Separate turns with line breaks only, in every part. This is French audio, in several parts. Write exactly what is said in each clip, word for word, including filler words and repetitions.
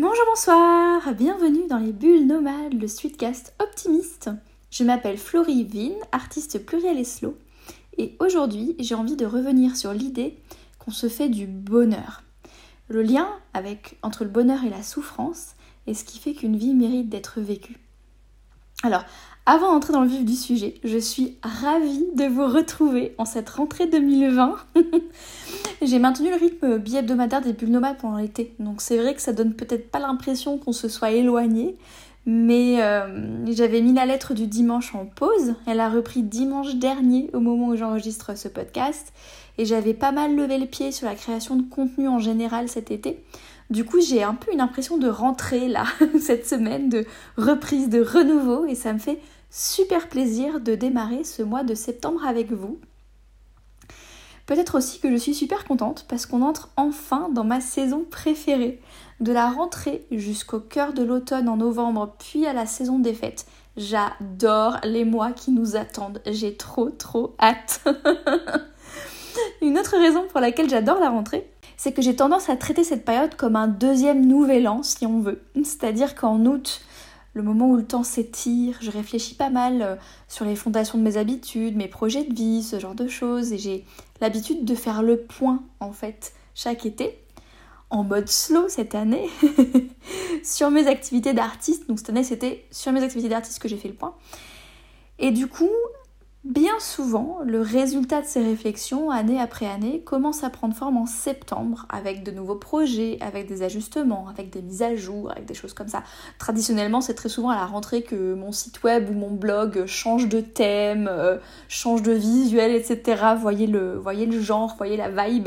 Bonjour, bonsoir, bienvenue dans les Bulles Nomades, le streetcast optimiste. Je m'appelle Florie Vin, artiste pluriel et slow, et aujourd'hui j'ai envie de revenir sur l'idée qu'on se fait du bonheur. Le lien avec, entre le bonheur et la souffrance est ce qui fait qu'une vie mérite d'être vécue. Alors, avant d'entrer dans le vif du sujet, je suis ravie de vous retrouver en cette rentrée deux mille vingt. J'ai maintenu le rythme bi-hebdomadaire des Bulles Nomades pendant l'été, donc c'est vrai que ça donne peut-être pas l'impression qu'on se soit éloigné, mais euh, j'avais mis la lettre du dimanche en pause. Elle a repris dimanche dernier au moment où j'enregistre ce podcast, et j'avais pas mal levé le pied sur la création de contenu en général cet été. Du coup, j'ai un peu une impression de rentrée là, cette semaine, de reprise, de renouveau, et ça me fait super plaisir de démarrer ce mois de septembre avec vous. Peut-être aussi que je suis super contente parce qu'on entre enfin dans ma saison préférée. De la rentrée jusqu'au cœur de l'automne en novembre, puis à la saison des fêtes. J'adore les mois qui nous attendent. J'ai trop trop hâte. Une autre raison pour laquelle j'adore la rentrée, c'est que j'ai tendance à traiter cette période comme un deuxième nouvel an, si on veut. C'est-à-dire qu'en août, le moment où le temps s'étire, je réfléchis pas mal sur les fondations de mes habitudes, mes projets de vie, ce genre de choses, et j'ai l'habitude de faire le point, en fait, chaque été, en mode slow cette année, sur mes activités d'artiste. Donc cette année, c'était sur mes activités d'artiste que j'ai fait le point. Et du coup, bien souvent, le résultat de ces réflexions, année après année, commence à prendre forme en septembre, avec de nouveaux projets, avec des ajustements, avec des mises à jour, avec des choses comme ça. Traditionnellement, c'est très souvent à la rentrée que mon site web ou mon blog change de thème, euh, change de visuel, et cetera. Voyez le, voyez le genre, voyez la vibe.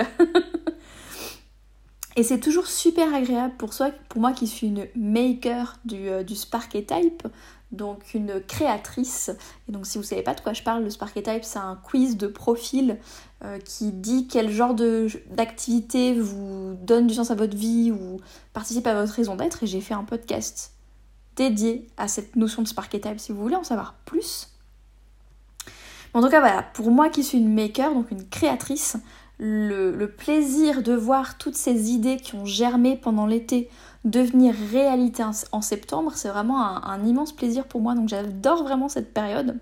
Et c'est toujours super agréable pour, soi, pour moi qui suis une maker du, euh, du Sparketype, donc une créatrice. Et donc si vous ne savez pas de quoi je parle, le Sparketype, c'est un quiz de profil euh, qui dit quel genre de, d'activité vous donne du sens à votre vie ou participe à votre raison d'être. Et j'ai fait un podcast dédié à cette notion de Sparketype si vous voulez en savoir plus. En tout cas voilà, pour moi qui suis une maker, donc une créatrice, le, le plaisir de voir toutes ces idées qui ont germé pendant l'été devenir réalité en, en septembre, c'est vraiment un, un immense plaisir pour moi, donc j'adore vraiment cette période.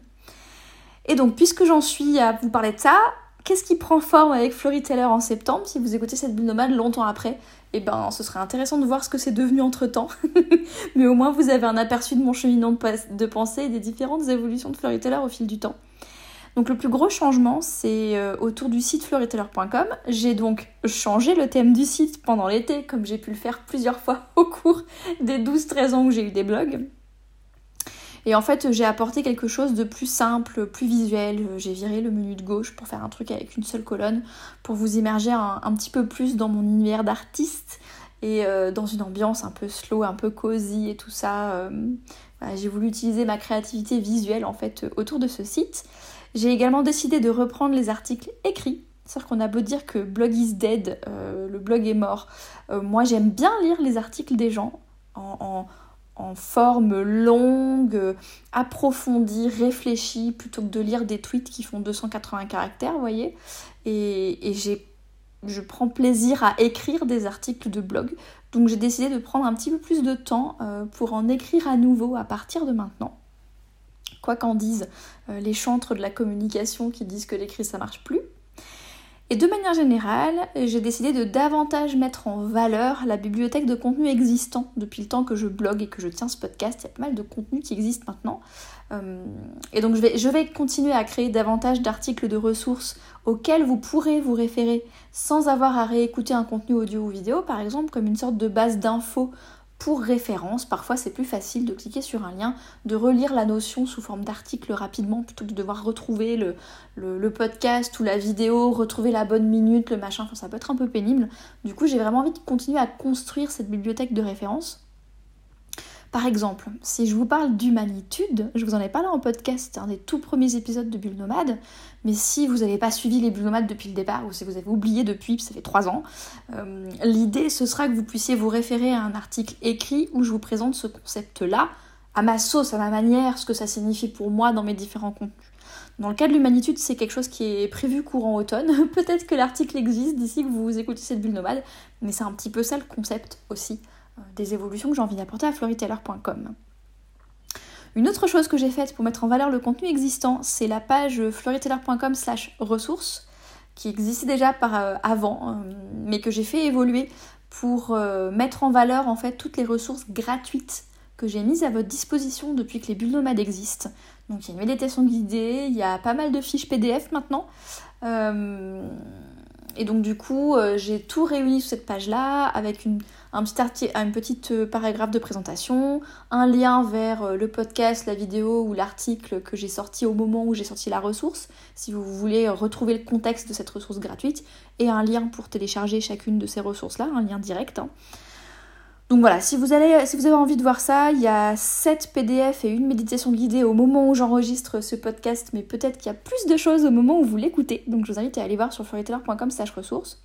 Et donc puisque j'en suis à vous parler de ça, qu'est-ce qui prend forme avec Florie Taylor en septembre? Si vous écoutez cette Bulle Nomade longtemps après, eh ben ce serait intéressant de voir ce que c'est devenu entre temps. Mais au moins vous avez un aperçu de mon cheminement de pensée et des différentes évolutions de Florie Taylor au fil du temps. Donc le plus gros changement, c'est euh, autour du site florie taylor point com. J'ai donc changé le thème du site pendant l'été, comme j'ai pu le faire plusieurs fois au cours des douze treize ans où j'ai eu des blogs. Et en fait, j'ai apporté quelque chose de plus simple, plus visuel. J'ai viré le menu de gauche pour faire un truc avec une seule colonne, pour vous immerger un, un petit peu plus dans mon univers d'artiste et euh, dans une ambiance un peu slow, un peu cosy et tout ça. Euh, voilà, j'ai voulu utiliser ma créativité visuelle en fait autour de ce site. J'ai également décidé de reprendre les articles écrits. C'est-à-dire qu'on a beau dire que blog is dead, euh, le blog est mort. Euh, moi, j'aime bien lire les articles des gens en, en, en forme longue, euh, approfondie, réfléchie, plutôt que de lire des tweets qui font deux cent quatre-vingts caractères, vous voyez. Et, et j'ai, je prends plaisir à écrire des articles de blog. Donc j'ai décidé de prendre un petit peu plus de temps euh, pour en écrire à nouveau à partir de maintenant. Quoi qu'en disent euh, les chantres de la communication qui disent que l'écrit ça marche plus. Et de manière générale, j'ai décidé de davantage mettre en valeur la bibliothèque de contenu existant depuis le temps que je blogue et que je tiens ce podcast. Il y a pas mal de contenu qui existe maintenant. Euh, et donc je vais, je vais continuer à créer davantage d'articles de ressources auxquels vous pourrez vous référer sans avoir à réécouter un contenu audio ou vidéo, par exemple, comme une sorte de base d'infos pour référence. Parfois c'est plus facile de cliquer sur un lien, de relire la notion sous forme d'article rapidement plutôt que de devoir retrouver le, le, le podcast ou la vidéo, retrouver la bonne minute, le machin, enfin ça peut être un peu pénible. Du coup j'ai vraiment envie de continuer à construire cette bibliothèque de référence. Par exemple, si je vous parle d'humanitude, je vous en ai parlé en podcast, c'est un des tout premiers épisodes de Bulles Nomades, mais si vous n'avez pas suivi les Bulles Nomades depuis le départ, ou si vous avez oublié depuis, ça fait trois ans, euh, l'idée ce sera que vous puissiez vous référer à un article écrit où je vous présente ce concept-là, à ma sauce, à ma manière, ce que ça signifie pour moi dans mes différents contenus. Dans le cas de l'humanitude, c'est quelque chose qui est prévu courant automne, peut-être que l'article existe d'ici que vous écoutez cette Bulle Nomade, mais c'est un petit peu ça le concept aussi euh, des évolutions que j'ai envie d'apporter à floryteller point com. Une autre chose que j'ai faite pour mettre en valeur le contenu existant, c'est la page floryteller point com slash ressources, qui existait déjà par, euh, avant, euh, mais que j'ai fait évoluer pour euh, mettre en valeur en fait toutes les ressources gratuites que j'ai mises à votre disposition depuis que les bulles nomades existent. Donc il y a une méditation guidée, il y a pas mal de fiches P D F maintenant. Euh, et donc du coup, euh, j'ai tout réuni sur cette page-là avec une, un petit article, un petit euh, paragraphe de présentation, un lien vers euh, le podcast, la vidéo ou l'article que j'ai sorti au moment où j'ai sorti la ressource, si vous voulez retrouver le contexte de cette ressource gratuite, et un lien pour télécharger chacune de ces ressources-là, un lien direct. Hein. Donc voilà, si vous, allez, si vous avez envie de voir ça, il y a sept P D F et une méditation guidée au moment où j'enregistre ce podcast, mais peut-être qu'il y a plus de choses au moment où vous l'écoutez. Donc je vous invite à aller voir sur floryteller point com slash ressources.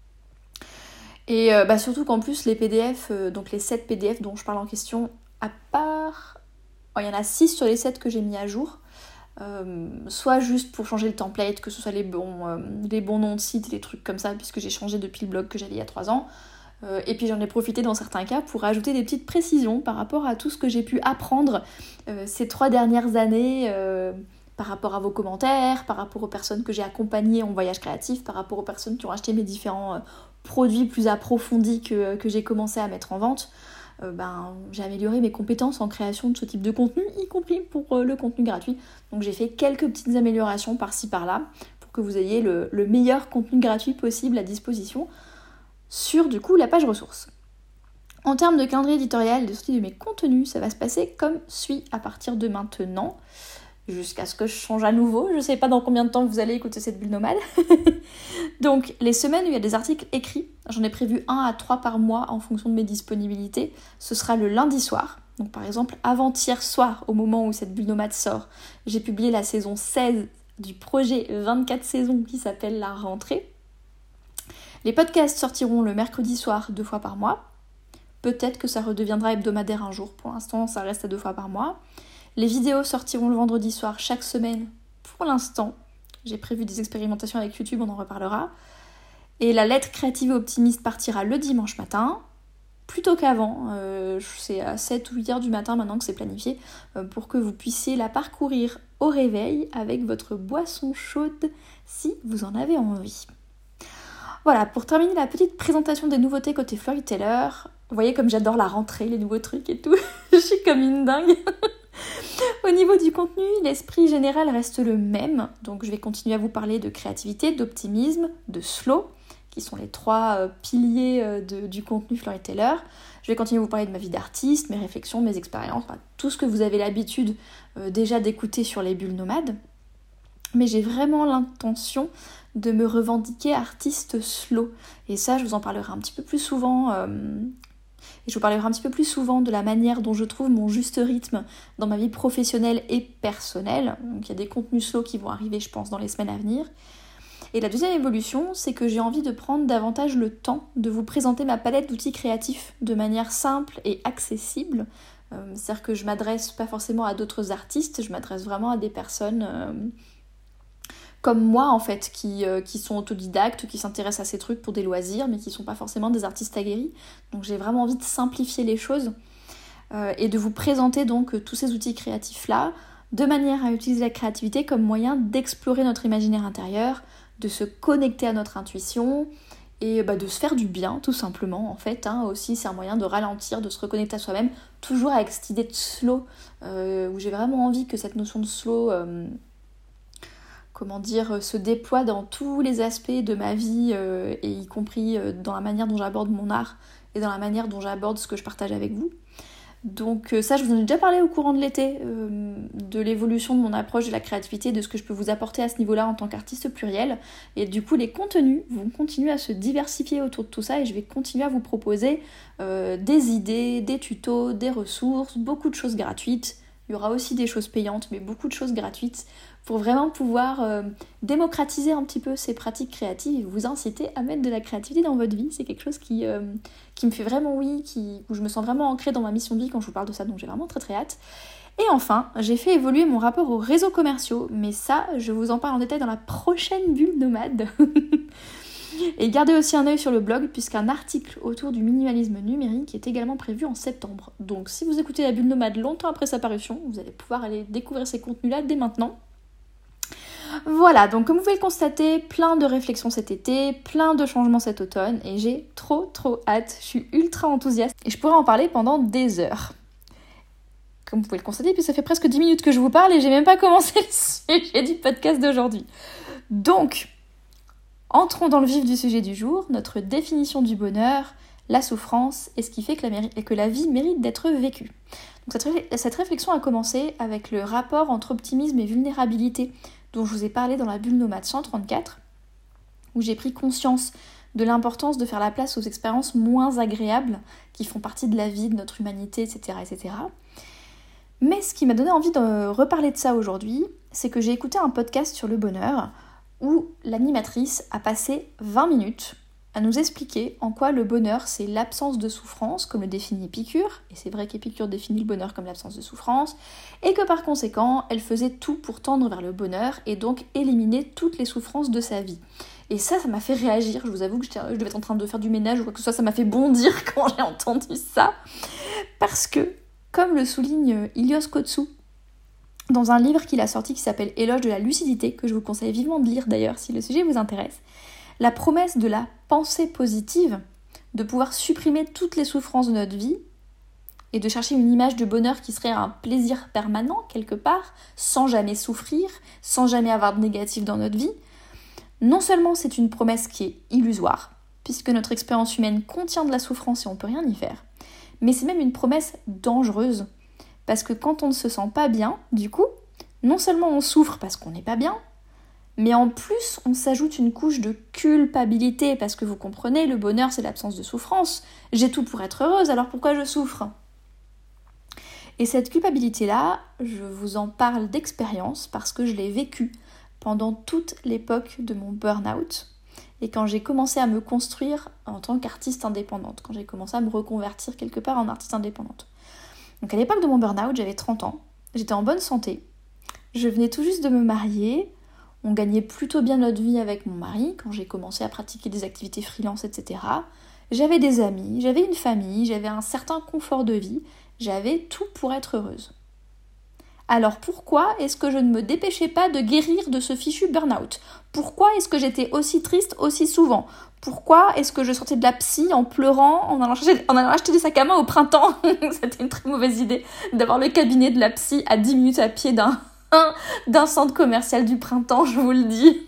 Et euh, bah surtout qu'en plus les P D F, euh, donc les sept P D F dont je parle en question, à part... Oh, il y en a six sur les sept que j'ai mis à jour. Euh, soit juste pour changer le template, que ce soit les bons, euh, les bons noms de sites, les trucs comme ça, puisque j'ai changé depuis le blog que j'avais il y a trois ans. Euh, et puis j'en ai profité dans certains cas pour ajouter des petites précisions par rapport à tout ce que j'ai pu apprendre euh, ces trois dernières années, euh, par rapport à vos commentaires, par rapport aux personnes que j'ai accompagnées en voyage créatif, par rapport aux personnes qui ont acheté mes différents euh, produits plus approfondis que, que j'ai commencé à mettre en vente. Euh, ben, j'ai amélioré mes compétences en création de ce type de contenu, y compris pour euh, le contenu gratuit. Donc j'ai fait quelques petites améliorations par-ci par-là pour que vous ayez le, le meilleur contenu gratuit possible à disposition sur du coup la page ressources. En termes de calendrier éditorial de sortie de mes contenus, ça va se passer comme suit à partir de maintenant, jusqu'à ce que je change à nouveau. Je sais pas dans combien de temps vous allez écouter cette bulle nomade. Donc les semaines où il y a des articles écrits, j'en ai prévu un à trois par mois en fonction de mes disponibilités, ce sera le lundi soir. Donc par exemple avant-hier soir, au moment où cette bulle nomade sort, j'ai publié la saison seize du projet vingt-quatre saisons qui s'appelle La Rentrée. Les podcasts sortiront le mercredi soir deux fois par mois. Peut-être que ça redeviendra hebdomadaire un jour. Pour l'instant, ça reste à deux fois par mois. Les vidéos sortiront le vendredi soir chaque semaine. Pour l'instant, j'ai prévu des expérimentations avec YouTube, on en reparlera. Et la lettre créative et optimiste partira le dimanche matin, plutôt qu'avant. Euh, c'est à sept ou huit heures du matin maintenant que c'est planifié, euh, pour que vous puissiez la parcourir au réveil avec votre boisson chaude si vous en avez envie. Voilà, pour terminer la petite présentation des nouveautés côté Floryteller, vous voyez comme j'adore la rentrée, les nouveaux trucs et tout, je suis comme une dingue. Au niveau du contenu, l'esprit général reste le même, donc je vais continuer à vous parler de créativité, d'optimisme, de slow, qui sont les trois euh, piliers euh, de, du contenu Floryteller. Je vais continuer à vous parler de ma vie d'artiste, mes réflexions, mes expériences, enfin, tout ce que vous avez l'habitude euh, déjà d'écouter sur les bulles nomades. Mais j'ai vraiment l'intention de me revendiquer artiste slow. Et ça, je vous en parlerai un petit peu plus souvent. Euh, et je vous parlerai un petit peu plus souvent de la manière dont je trouve mon juste rythme dans ma vie professionnelle et personnelle. Donc il y a des contenus slow qui vont arriver, je pense, dans les semaines à venir. Et la deuxième évolution, c'est que j'ai envie de prendre davantage le temps de vous présenter ma palette d'outils créatifs de manière simple et accessible. Euh, c'est-à-dire que je m'adresse pas forcément à d'autres artistes, je m'adresse vraiment à des personnes... Euh, comme moi en fait, qui, euh, qui sont autodidactes, qui s'intéressent à ces trucs pour des loisirs, mais qui sont pas forcément des artistes aguerris. Donc j'ai vraiment envie de simplifier les choses euh, et de vous présenter donc euh, tous ces outils créatifs-là, de manière à utiliser la créativité comme moyen d'explorer notre imaginaire intérieur, de se connecter à notre intuition et bah, de se faire du bien tout simplement en fait. Hein, aussi c'est un moyen de ralentir, de se reconnecter à soi-même, toujours avec cette idée de slow, euh, où j'ai vraiment envie que cette notion de slow... Euh, comment dire, se déploie dans tous les aspects de ma vie, euh, et y compris euh, dans la manière dont j'aborde mon art et dans la manière dont j'aborde ce que je partage avec vous. Donc euh, ça, je vous en ai déjà parlé au courant de l'été, euh, de l'évolution de mon approche de la créativité, de ce que je peux vous apporter à ce niveau-là en tant qu'artiste pluriel. Et du coup, les contenus vont continuer à se diversifier autour de tout ça et je vais continuer à vous proposer euh, des idées, des tutos, des ressources, beaucoup de choses gratuites. Il y aura aussi des choses payantes, mais beaucoup de choses gratuites pour vraiment pouvoir euh, démocratiser un petit peu ces pratiques créatives et vous inciter à mettre de la créativité dans votre vie. C'est quelque chose qui, euh, qui me fait vraiment oui, qui, où je me sens vraiment ancrée dans ma mission de vie quand je vous parle de ça, donc j'ai vraiment très très hâte. Et enfin, j'ai fait évoluer mon rapport aux réseaux commerciaux, mais ça, je vous en parle en détail dans la prochaine bulle nomade. Et gardez aussi un œil sur le blog, puisqu'un article autour du minimalisme numérique est également prévu en septembre. Donc si vous écoutez La Bulle Nomade longtemps après sa parution, vous allez pouvoir aller découvrir ces contenus-là dès maintenant. Voilà, donc comme vous pouvez le constater, plein de réflexions cet été, plein de changements cet automne, et j'ai trop trop hâte, je suis ultra enthousiaste, et je pourrais en parler pendant des heures. Comme vous pouvez le constater, puis ça fait presque dix minutes que je vous parle, et j'ai même pas commencé le sujet du podcast d'aujourd'hui. Donc, entrons dans le vif du sujet du jour, notre définition du bonheur, la souffrance, et ce qui fait que la, que la vie mérite d'être vécue. Donc cette, ré- cette réflexion a commencé avec le rapport entre optimisme et vulnérabilité, dont je vous ai parlé dans la Bulle Nomade cent trente-quatre, où j'ai pris conscience de l'importance de faire la place aux expériences moins agréables qui font partie de la vie, de notre humanité, et cetera, et cetera. Mais ce qui m'a donné envie de reparler de ça aujourd'hui, c'est que j'ai écouté un podcast sur le bonheur où l'animatrice a passé vingt minutes à nous expliquer en quoi le bonheur c'est l'absence de souffrance, comme le définit Épicure, et c'est vrai qu'Épicure définit le bonheur comme l'absence de souffrance, et que par conséquent, elle faisait tout pour tendre vers le bonheur et donc éliminer toutes les souffrances de sa vie. Et ça, ça m'a fait réagir, je vous avoue que je devais être en train de faire du ménage ou quoi que ce soit, ça m'a fait bondir quand j'ai entendu ça, parce que, comme le souligne Ilios Kotsou, dans un livre qu'il a sorti qui s'appelle Éloge de la lucidité, que je vous conseille vivement de lire d'ailleurs si le sujet vous intéresse, la promesse de la pensée positive, de pouvoir supprimer toutes les souffrances de notre vie et de chercher une image de bonheur qui serait un plaisir permanent quelque part, sans jamais souffrir, sans jamais avoir de négatif dans notre vie, non seulement c'est une promesse qui est illusoire, puisque notre expérience humaine contient de la souffrance et on ne peut rien y faire, mais c'est même une promesse dangereuse, parce que quand on ne se sent pas bien, du coup, non seulement on souffre parce qu'on n'est pas bien, mais en plus, on s'ajoute une couche de culpabilité, parce que vous comprenez, le bonheur, c'est l'absence de souffrance. J'ai tout pour être heureuse, alors pourquoi je souffre ? Et cette culpabilité-là, je vous en parle d'expérience, parce que je l'ai vécue pendant toute l'époque de mon burn-out, et quand j'ai commencé à me construire en tant qu'artiste indépendante, quand j'ai commencé à me reconvertir quelque part en artiste indépendante. Donc à l'époque de mon burn-out, j'avais trente ans, j'étais en bonne santé, je venais tout juste de me marier, on gagnait plutôt bien notre vie avec mon mari quand j'ai commencé à pratiquer des activités freelance, et cetera. J'avais des amis, j'avais une famille, j'avais un certain confort de vie, j'avais tout pour être heureuse. Alors pourquoi est-ce que je ne me dépêchais pas de guérir de ce fichu burn-out ? Pourquoi est-ce que j'étais aussi triste aussi souvent ? Pourquoi est-ce que je sortais de la psy en pleurant, en allant, chercher, en allant acheter des sacs à main au printemps ? C'était une très mauvaise idée d'avoir le cabinet de la psy à dix minutes à pied d'un... d'un centre commercial du printemps, je vous le dis.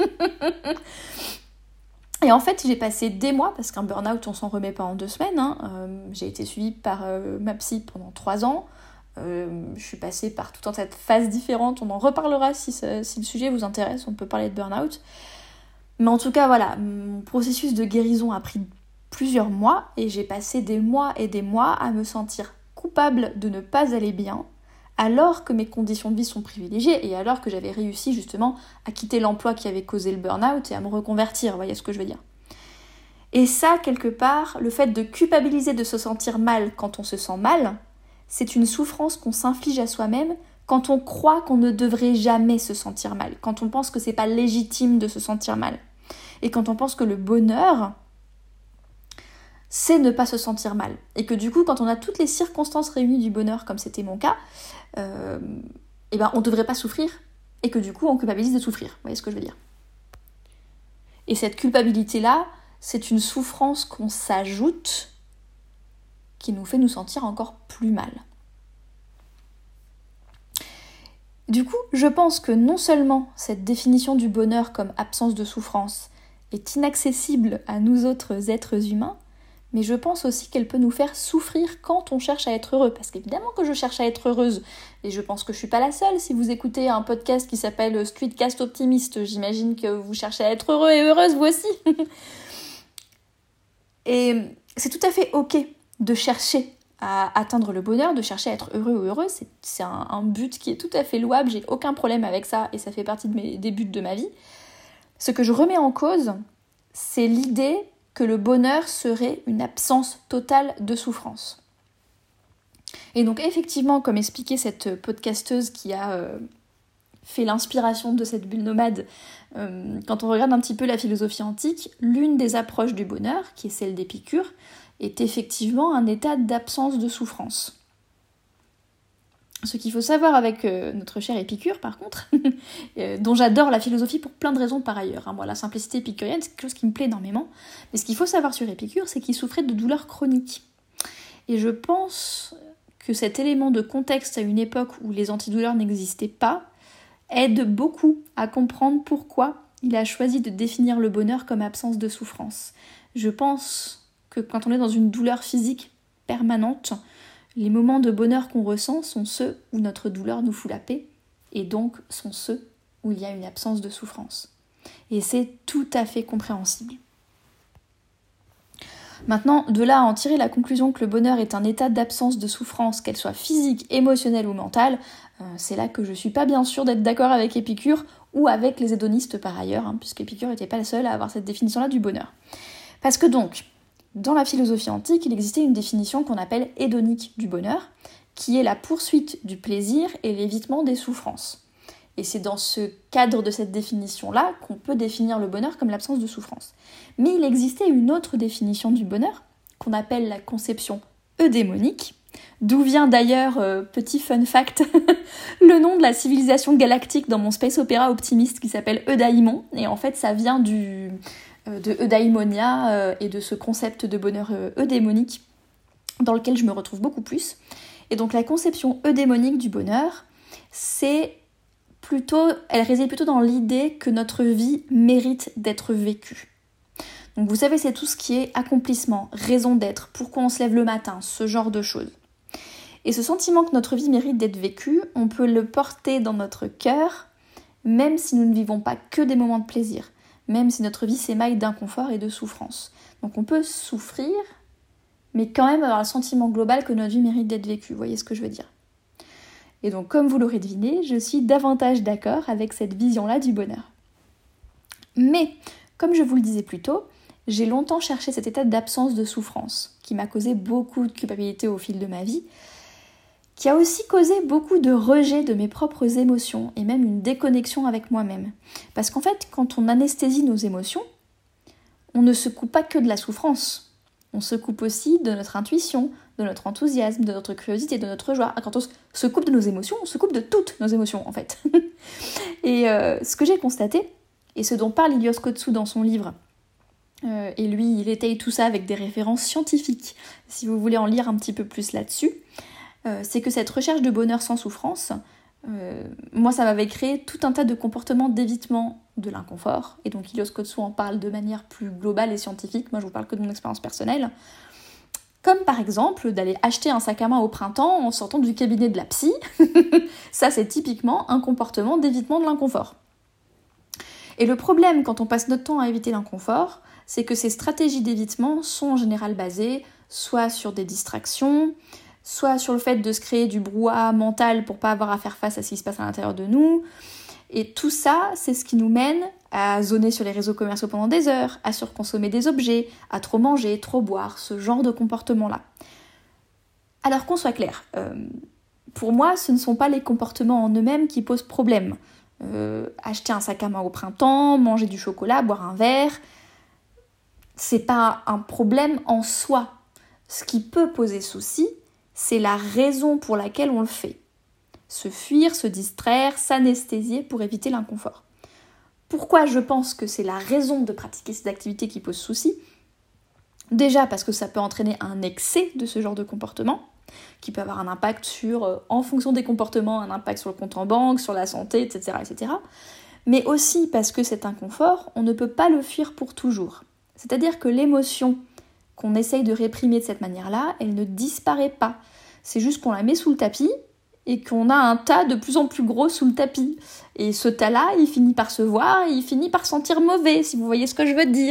Et en fait, j'ai passé des mois, parce qu'un burn-out, on s'en remet pas en deux semaines. Hein. Euh, j'ai été suivie par euh, ma psy pendant trois ans. Euh, je suis passée par tout un tas de phases différentes. On en reparlera si, ça, si le sujet vous intéresse. On peut parler de burn-out. Mais en tout cas, voilà, mon processus de guérison a pris plusieurs mois et j'ai passé des mois et des mois à me sentir coupable de ne pas aller bien, alors que mes conditions de vie sont privilégiées et alors que j'avais réussi justement à quitter l'emploi qui avait causé le burn-out et à me reconvertir, vous voyez ce que je veux dire. Et ça, quelque part, le fait de culpabiliser de se sentir mal quand on se sent mal, c'est une souffrance qu'on s'inflige à soi-même quand on croit qu'on ne devrait jamais se sentir mal, quand on pense que c'est pas légitime de se sentir mal, et quand on pense que le bonheur, c'est ne pas se sentir mal. Et que du coup, quand on a toutes les circonstances réunies du bonheur, comme c'était mon cas, euh, et ben on ne devrait pas souffrir, et que du coup, on culpabilise de souffrir. Vous voyez ce que je veux dire ? Et cette culpabilité-là, c'est une souffrance qu'on s'ajoute, qui nous fait nous sentir encore plus mal. Du coup, je pense que non seulement cette définition du bonheur comme absence de souffrance est inaccessible à nous autres êtres humains, mais je pense aussi qu'elle peut nous faire souffrir quand on cherche à être heureux. Parce qu'évidemment que je cherche à être heureuse, et je pense que je suis pas la seule. Si vous écoutez un podcast qui s'appelle Streetcast Optimiste, j'imagine que vous cherchez à être heureux et heureuse, vous aussi. Et c'est tout à fait ok de chercher à atteindre le bonheur, de chercher à être heureux ou heureuse. C'est, c'est un, un but qui est tout à fait louable, j'ai aucun problème avec ça, et ça fait partie de mes, des buts de ma vie. Ce que je remets en cause, c'est l'idée que le bonheur serait une absence totale de souffrance. Et donc effectivement, comme expliquait cette podcasteuse qui a euh, fait l'inspiration de cette bulle nomade. Euh, quand on regarde un petit peu la philosophie antique, l'une des approches du bonheur, qui est celle d'Épicure, est effectivement un état d'absence de souffrance. Ce qu'il faut savoir avec euh, notre cher Épicure, par contre, euh, dont j'adore la philosophie pour plein de raisons par ailleurs. Hein. Moi, la simplicité épicurienne, c'est quelque chose qui me plaît énormément. Mais ce qu'il faut savoir sur Épicure, c'est qu'il souffrait de douleurs chroniques. Et je pense que cet élément de contexte à une époque où les antidouleurs n'existaient pas aide beaucoup à comprendre pourquoi il a choisi de définir le bonheur comme absence de souffrance. Je pense que quand on est dans une douleur physique permanente, les moments de bonheur qu'on ressent sont ceux où notre douleur nous fout la paix, et donc sont ceux où il y a une absence de souffrance. Et c'est tout à fait compréhensible. Maintenant, de là à en tirer la conclusion que le bonheur est un état d'absence de souffrance, qu'elle soit physique, émotionnelle ou mentale, euh, c'est là que je suis pas bien sûre d'être d'accord avec Épicure ou avec les hédonistes par ailleurs, hein, puisque Épicure n'était pas la seule à avoir cette définition-là du bonheur. Parce que donc, dans la philosophie antique, il existait une définition qu'on appelle hédonique du bonheur, qui est la poursuite du plaisir et l'évitement des souffrances. Et c'est dans ce cadre de cette définition-là qu'on peut définir le bonheur comme l'absence de souffrance. Mais il existait une autre définition du bonheur, qu'on appelle la conception eudémonique, d'où vient d'ailleurs, euh, petit fun fact, le nom de la civilisation galactique dans mon space opéra optimiste qui s'appelle Eudaimon. Et en fait, ça vient du... de eudaimonia euh, et de ce concept de bonheur euh, eudémonique dans lequel je me retrouve beaucoup plus. Et donc la conception eudémonique du bonheur, c'est plutôt, elle réside plutôt dans l'idée que notre vie mérite d'être vécue. Donc vous savez, c'est tout ce qui est accomplissement, raison d'être, pourquoi on se lève le matin, ce genre de choses. Et ce sentiment que notre vie mérite d'être vécue, on peut le porter dans notre cœur, même si nous ne vivons pas que des moments de plaisir. Même si notre vie s'émaille d'inconfort et de souffrance. Donc on peut souffrir, mais quand même avoir le sentiment global que notre vie mérite d'être vécue. Vous voyez ce que je veux dire ? Et donc, comme vous l'aurez deviné, je suis davantage d'accord avec cette vision-là du bonheur. Mais, comme je vous le disais plus tôt, j'ai longtemps cherché cet état d'absence de souffrance, qui m'a causé beaucoup de culpabilité au fil de ma vie, qui a aussi causé beaucoup de rejet de mes propres émotions et même une déconnexion avec moi-même. Parce qu'en fait, quand on anesthésie nos émotions, on ne se coupe pas que de la souffrance. On se coupe aussi de notre intuition, de notre enthousiasme, de notre curiosité, de notre joie. Quand on se coupe de nos émotions, on se coupe de toutes nos émotions en fait. Et euh, ce que j'ai constaté, et ce dont parle Ilios Kotzou dans son livre, euh, et lui il étaye tout ça avec des références scientifiques, si vous voulez en lire un petit peu plus là-dessus, Euh, c'est que cette recherche de bonheur sans souffrance, euh, moi ça m'avait créé tout un tas de comportements d'évitement de l'inconfort, et donc Ilios Kotzou en parle de manière plus globale et scientifique, moi je vous parle que de mon expérience personnelle, comme par exemple d'aller acheter un sac à main au printemps en sortant du cabinet de la psy, ça c'est typiquement un comportement d'évitement de l'inconfort. Et le problème quand on passe notre temps à éviter l'inconfort, c'est que ces stratégies d'évitement sont en général basées soit sur des distractions, soit sur le fait de se créer du brouhaha mental pour pas avoir à faire face à ce qui se passe à l'intérieur de nous. Et tout ça, c'est ce qui nous mène à zoner sur les réseaux commerciaux pendant des heures, à surconsommer des objets, à trop manger, trop boire, ce genre de comportement-là. Alors qu'on soit clair, euh, pour moi, ce ne sont pas les comportements en eux-mêmes qui posent problème. Euh, acheter un sac à main au printemps, manger du chocolat, boire un verre, c'est pas un problème en soi. Ce qui peut poser souci, c'est la raison pour laquelle on le fait. Se fuir, se distraire, s'anesthésier pour éviter l'inconfort. Pourquoi je pense que c'est la raison de pratiquer ces activités qui pose souci ? Déjà parce que ça peut entraîner un excès de ce genre de comportement, qui peut avoir un impact sur, euh, en fonction des comportements, un impact sur le compte en banque, sur la santé, et cetera, et cetera. Mais aussi parce que cet inconfort, on ne peut pas le fuir pour toujours. C'est-à-dire que l'émotion qu'on essaye de réprimer de cette manière-là, elle ne disparaît pas. C'est juste qu'on la met sous le tapis et qu'on a un tas de plus en plus gros sous le tapis. Et ce tas-là, il finit par se voir et il finit par sentir mauvais, si vous voyez ce que je veux dire.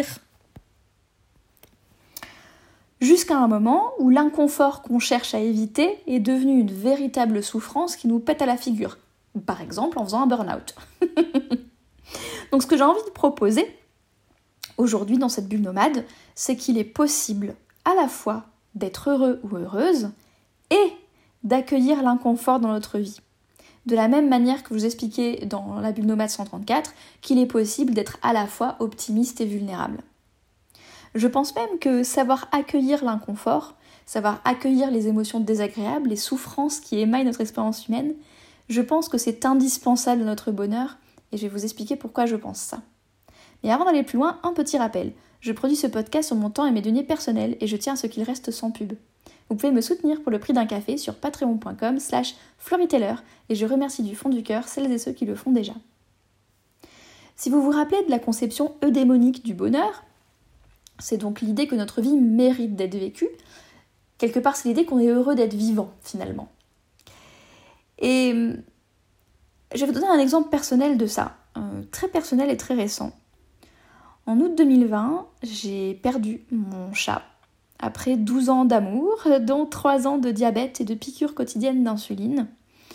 Jusqu'à un moment où l'inconfort qu'on cherche à éviter est devenu une véritable souffrance qui nous pète à la figure. Par exemple en faisant un burn-out. Donc ce que j'ai envie de proposer aujourd'hui dans cette bulle nomade, c'est qu'il est possible à la fois d'être heureux ou heureuse et d'accueillir l'inconfort dans notre vie. de la même manière que je vous expliquais dans la bulle nomade cent trente-quatre, qu'il est possible d'être à la fois optimiste et vulnérable. Je pense même que savoir accueillir l'inconfort, savoir accueillir les émotions désagréables, les souffrances qui émaillent notre expérience humaine, je pense que c'est indispensable à notre bonheur, et je vais vous expliquer pourquoi je pense ça. Mais avant d'aller plus loin, un petit rappel. Je produis ce podcast sur mon temps et mes deniers personnels, et je tiens à ce qu'il reste sans pub. Vous pouvez me soutenir pour le prix d'un café sur patreon.com slash floryteller, et je remercie du fond du cœur celles et ceux qui le font déjà. Si vous vous rappelez de la conception eudémonique du bonheur, c'est donc l'idée que notre vie mérite d'être vécue. Quelque part, c'est l'idée qu'on est heureux d'être vivant, finalement. Et je vais vous donner un exemple personnel de ça, euh, très personnel et très récent. En août deux mille vingt, j'ai perdu mon chat après douze ans d'amour, dont trois ans de diabète et de piqûres quotidiennes d'insuline.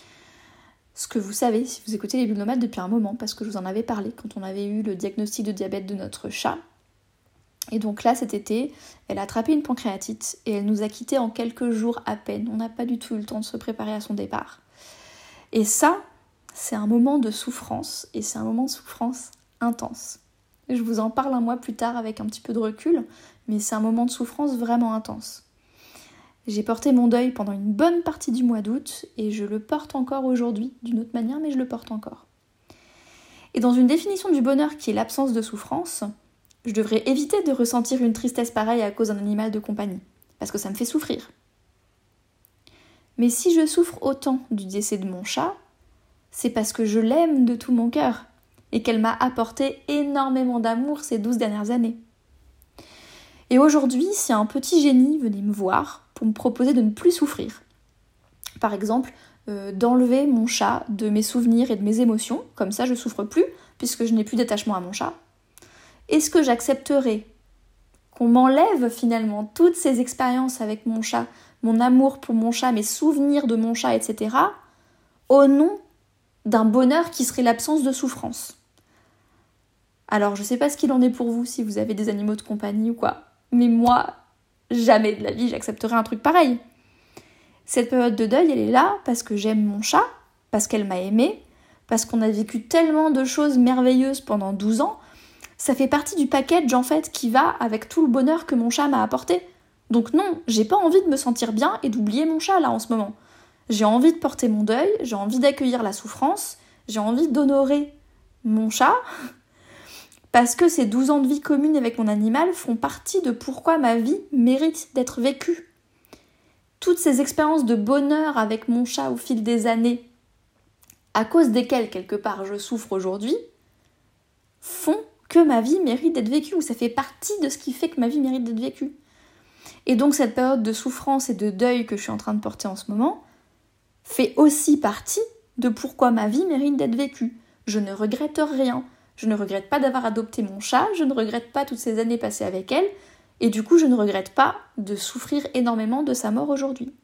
Ce que vous savez si vous écoutez les bulles nomades depuis un moment, parce que je vous en avais parlé quand on avait eu le diagnostic de diabète de notre chat. Et donc là, cet été, elle a attrapé une pancréatite et elle nous a quittés en quelques jours à peine. On n'a pas du tout eu le temps de se préparer à son départ. Et ça, c'est un moment de souffrance, et c'est un moment de souffrance intense. Je vous en parle un mois plus tard avec un petit peu de recul, mais c'est un moment de souffrance vraiment intense. J'ai porté mon deuil pendant une bonne partie du mois d'août, et je le porte encore aujourd'hui, d'une autre manière, mais je le porte encore. Et dans une définition du bonheur qui est l'absence de souffrance, je devrais éviter de ressentir une tristesse pareille à cause d'un animal de compagnie, parce que ça me fait souffrir. Mais si je souffre autant du décès de mon chat, c'est parce que je l'aime de tout mon cœur, et qu'elle m'a apporté énormément d'amour ces douze dernières années. Et aujourd'hui, si un petit génie venait me voir pour me proposer de ne plus souffrir, par exemple, euh, d'enlever mon chat de mes souvenirs et de mes émotions, comme ça je souffre plus, puisque je n'ai plus d'attachement à mon chat, est-ce que j'accepterais qu'on m'enlève finalement toutes ces expériences avec mon chat, mon amour pour mon chat, mes souvenirs de mon chat, et cetera, au nom d'un bonheur qui serait l'absence de souffrance? Alors, je sais pas ce qu'il en est pour vous, si vous avez des animaux de compagnie ou quoi, mais moi, jamais de la vie, j'accepterais un truc pareil. Cette période de deuil, elle est là parce que j'aime mon chat, parce qu'elle m'a aimée, parce qu'on a vécu tellement de choses merveilleuses pendant douze ans. Ça fait partie du package en fait qui va avec tout le bonheur que mon chat m'a apporté. Donc non, j'ai pas envie de me sentir bien et d'oublier mon chat là en ce moment. J'ai envie de porter mon deuil, j'ai envie d'accueillir la souffrance, j'ai envie d'honorer mon chat, parce que ces douze ans de vie commune avec mon animal font partie de pourquoi ma vie mérite d'être vécue. Toutes ces expériences de bonheur avec mon chat au fil des années, à cause desquelles quelque part je souffre aujourd'hui, font que ma vie mérite d'être vécue, ou ça fait partie de ce qui fait que ma vie mérite d'être vécue. Et donc cette période de souffrance et de deuil que je suis en train de porter en ce moment fait aussi partie de pourquoi ma vie mérite d'être vécue. Je ne regrette rien, je ne regrette pas d'avoir adopté mon chat, je ne regrette pas toutes ces années passées avec elle, et du coup je ne regrette pas de souffrir énormément de sa mort aujourd'hui.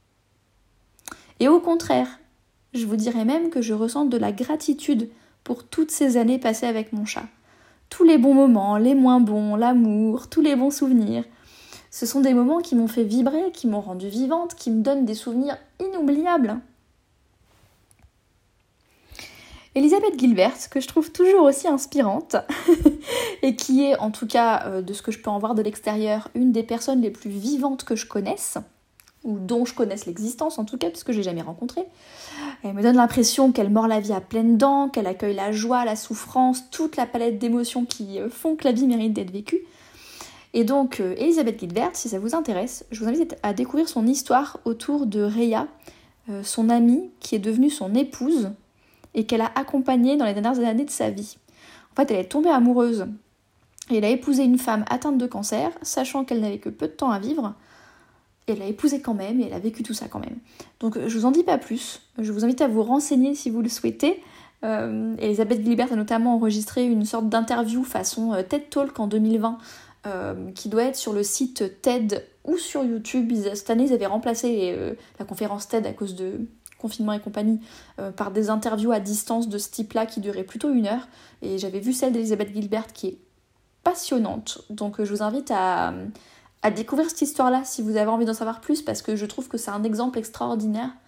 Et au contraire, je vous dirais même que je ressens de la gratitude pour toutes ces années passées avec mon chat. Tous les bons moments, les moins bons, l'amour, tous les bons souvenirs. Ce sont des moments qui m'ont fait vibrer, qui m'ont rendue vivante, qui me donnent des souvenirs inoubliables. Elisabeth Gilbert, que je trouve toujours aussi inspirante, et qui est, en tout cas, euh, de ce que je peux en voir de l'extérieur, une des personnes les plus vivantes que je connaisse, ou dont je connaisse l'existence en tout cas, puisque je l'ai jamais rencontrée. Elle me donne l'impression qu'elle mord la vie à pleines dents, qu'elle accueille la joie, la souffrance, toute la palette d'émotions qui font que la vie mérite d'être vécue. Et donc, euh, Elisabeth Gilbert, si ça vous intéresse, je vous invite à découvrir son histoire autour de Rhea, euh, son amie qui est devenue son épouse et qu'elle a accompagnée dans les dernières années de sa vie. En fait, elle est tombée amoureuse et elle a épousé une femme atteinte de cancer, sachant qu'elle n'avait que peu de temps à vivre. Elle l'a épousé quand même et elle a vécu tout ça quand même. Donc je vous en dis pas plus, je vous invite à vous renseigner si vous le souhaitez. Euh, Elisabeth Gilbert a notamment enregistré une sorte d'interview façon euh, TED Talk en deux mille vingt euh, qui doit être sur le site TED ou sur YouTube. Ils, cette année ils avaient remplacé euh, la conférence TED à cause de confinement et compagnie euh, par des interviews à distance de ce type-là qui duraient plutôt une heure. Et j'avais vu celle d'Elisabeth Gilbert qui est passionnante. Donc euh, je vous invite à... à découvrir cette histoire-là si vous avez envie d'en savoir plus, parce que je trouve que c'est un exemple extraordinaire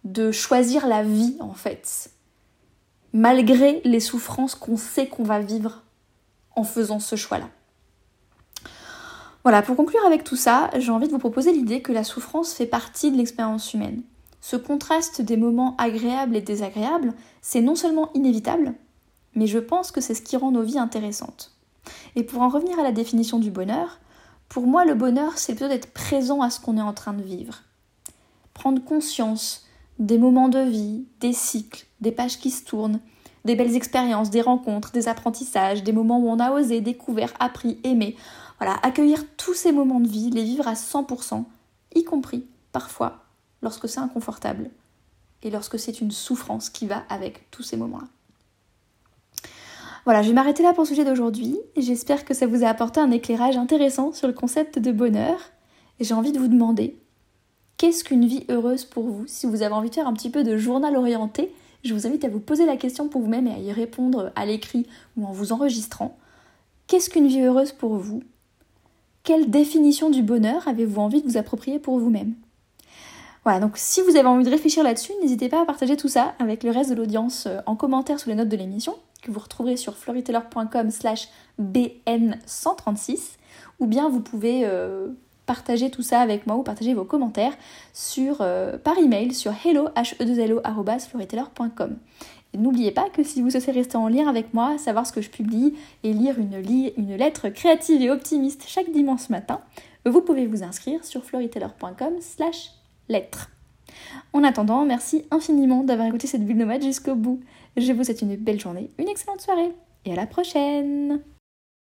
de choisir la vie en fait, malgré les souffrances qu'on sait qu'on va vivre en faisant ce choix-là. Voilà, pour conclure avec tout ça, j'ai envie de vous proposer l'idée que la souffrance fait partie de l'expérience humaine. Ce contraste des moments agréables et désagréables, c'est non seulement inévitable, mais je pense que c'est ce qui rend nos vies intéressantes. Et pour en revenir à la définition du bonheur, pour moi le bonheur c'est plutôt d'être présent à ce qu'on est en train de vivre. Prendre conscience des moments de vie, des cycles, des pages qui se tournent, des belles expériences, des rencontres, des apprentissages, des moments où on a osé, découvert, appris, aimé. Voilà, accueillir tous ces moments de vie, les vivre à cent pour cent, y compris, parfois, lorsque c'est inconfortable et lorsque c'est une souffrance qui va avec tous ces moments-là. Voilà, je vais m'arrêter là pour le sujet d'aujourd'hui. J'espère que ça vous a apporté un éclairage intéressant sur le concept de bonheur. Et j'ai envie de vous demander, qu'est-ce qu'une vie heureuse pour vous ? Si vous avez envie de faire un petit peu de journal orienté, je vous invite à vous poser la question pour vous-même et à y répondre à l'écrit ou en vous enregistrant. Qu'est-ce qu'une vie heureuse pour vous ? Quelle définition du bonheur avez-vous envie de vous approprier pour vous-même ? Voilà, donc si vous avez envie de réfléchir là-dessus, n'hésitez pas à partager tout ça avec le reste de l'audience en commentaire sous les notes de l'émission, que vous retrouverez sur floritaylor.com slash bn cent trente-six, ou bien vous pouvez euh, partager tout ça avec moi ou partager vos commentaires sur, euh, par email sur hello h e deux l o arobase floritaylor point com. Et n'oubliez pas que si vous souhaitez rester en lien avec moi, savoir ce que je publie et lire une, li- une lettre créative et optimiste chaque dimanche matin, vous pouvez vous inscrire sur floritaylor.com slash lettres. En attendant, merci infiniment d'avoir écouté cette bulle nomade jusqu'au bout. Je vous souhaite une belle journée, une excellente soirée et à la prochaine!